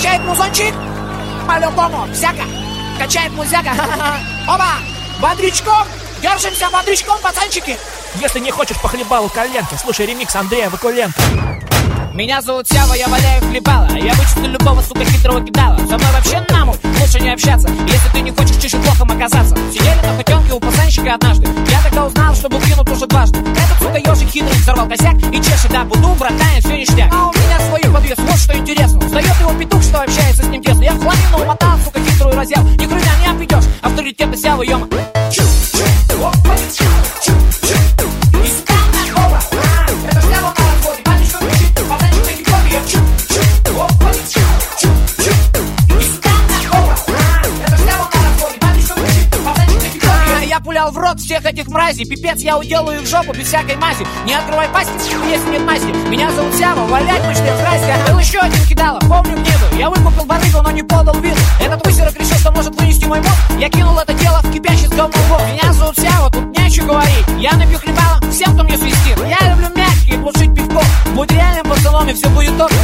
Качает музончик, по-любому, всяко. Качает музяка, оба, бодрячком. Держимся бодрячком, пацанчики. Если не хочешь по хлебалу коленки, слушай ремикс Андрея Вакуленко. Меня зовут Сява, я валяю хлебала. Я вычислю любого, сука, хитрого кидала. Со мной вообще нахуй лучше не общаться, если ты не хочешь чище плохом оказаться. Сидели на хотенке у пацанчика однажды. Я тогда узнал, что был кинут уже дважды. Этот, сука, ежик хитрый взорвал косяк и чешет, да, буду, братан, все ништяк. А у меня свой подвес, вот что интересно. Встает его петух, что общается с ним тесно. Я в хламину умотал, сука, хитрую разъял. Ни хрена не обведешь, авторитета Сявы, ёма. Пулял в рот всех этих мразей. Пипец, я уделаю в жопу без всякой мази. Не открывай пасти, если нет масти. Меня зовут Сява, валять мышцы, здрасте. Был еще один кидала, помню гниду. Я выкупил барыгу, но не подал виду. Этот высерок решил, что может вынести мой мозг. Я кинул это дело в кипящий с говном бок. Меня зовут Сява, тут не о чем говорить. Я напью хлебала всем, кто мне свистит. Я люблю мягкий, глушить пивко. Будь реальным пацаном, и все будет ок.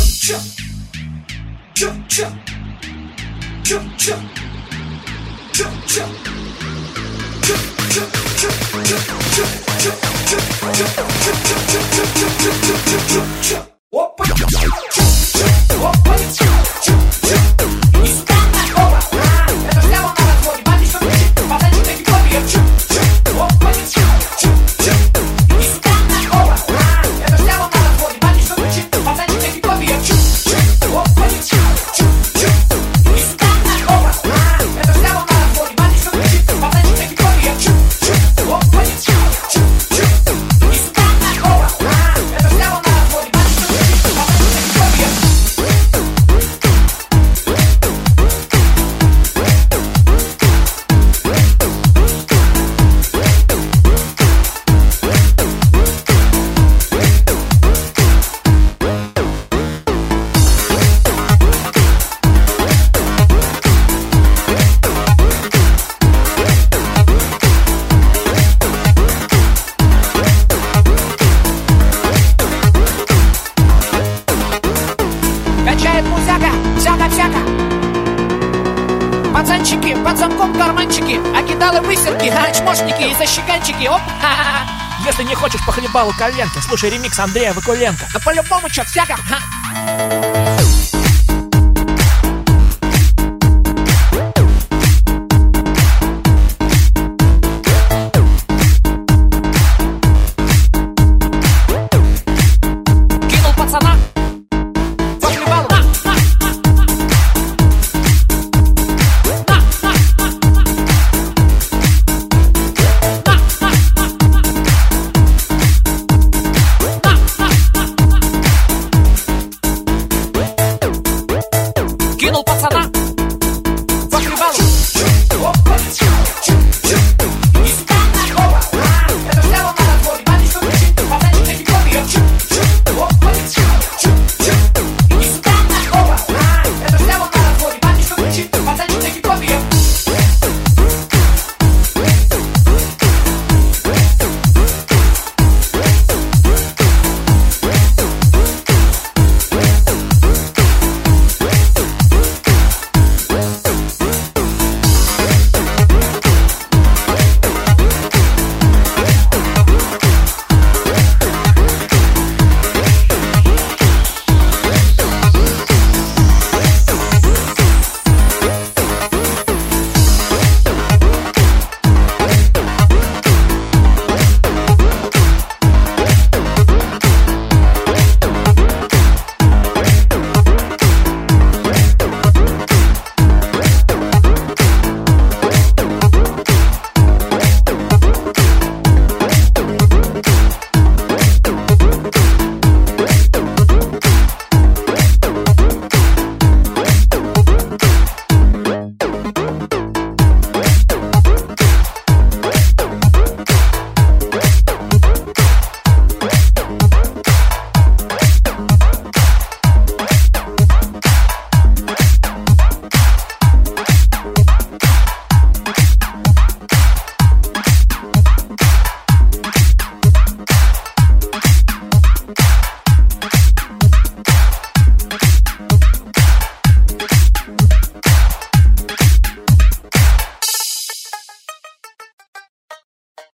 Всяко. Пацанчики, под замком карманчики, окидалы высерки, чмошники и защеканчики. Оп, ха-ха-ха. Если не хочешь по хлебалу коленки, слушай ремикс Андрея Вакуленко. Да по-любому, чё, всяко.